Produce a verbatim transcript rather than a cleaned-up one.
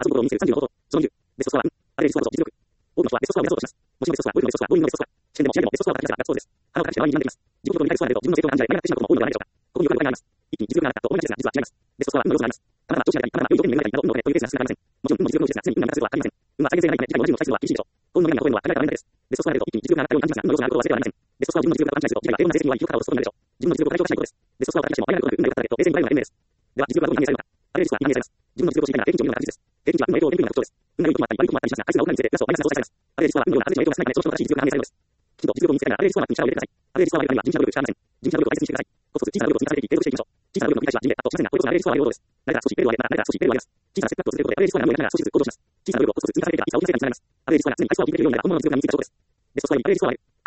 遊ぶことを見せるさんじゅうのこと。そのにじゅう。ベストスコアは、あれ実は実力。多くの人はベストスコアを目指そうとします。もちろんベストスコア、ゴールのベストスコア、ボーイングのベストスコア、試験でも試験でもベストスコアを叩き出したらそうです。腹をかけてはにじゅうになります。自分のことに対するスコアでと自分の成功が感じられ、なくなってしまうことも多いのではないでしょうか。ここによくある場合があります。一気に実力が上がったと思いがちですが、実は違います。ベストスコアは運の要素があります。あなたは調子が上がり、あなたは良い条件に恵まれたりなど運のおかげというペースが進められません。もちろん運の実力のうちですが、常に運が上がる必要はありません。運は再現性がないため、次回も同じ運を期待するのは厳しいでしょう。幸運の女神の声は高いから連打です。ベストスコアが出ると一気に実力が上がったように感じますが、運の要素があることを忘れてはなりません。ベストスコアを自分の実力が勘違いすると、次回は平凡な成績には生きる方をすることになるでしょう。自分の実力を過大評価しないことです。ベストスコアを叩き出しても、ありがとうなく運が良かったねと冷静に言われるのが賢明です。では、実力はどうに反映されるのか。あれですが、に反映されます。自分の実力を知りながら平均値を見るのが大切です。平均値は運の影響を受けるような特徴です。運が良いこともあったり、悪いこともあったりしますが、回数が多くなるにつれて、プラスとマイナスが相殺されます。あれ実は運のようなアベレージの影響が少ないため、調子の正しい実力が反映されるのです。きちんと実力を見つけながら、あれ実はに力を入れてください。あれ実は悪いためには、人力を使わません。人力を大切にしてください。コツコツ小さな努力を積み重ねていき、継続していきましょう。小さな努力の繰り返しは人で、あとしませんが、これこそがあれ実は良いことです。誰かが少しレベルを上げたら、誰かが少しレベルを上げます。小さなステップアップをすることで、あれ実は何もやりながら少しずつ向上します。小さな努力をコツコツ積み重ねていけば、いつか大きな成果につながります。あれ実は常に相性を決めるようになる本物の実力が身についた証拠です。ベストスコアにあれ実は悪い。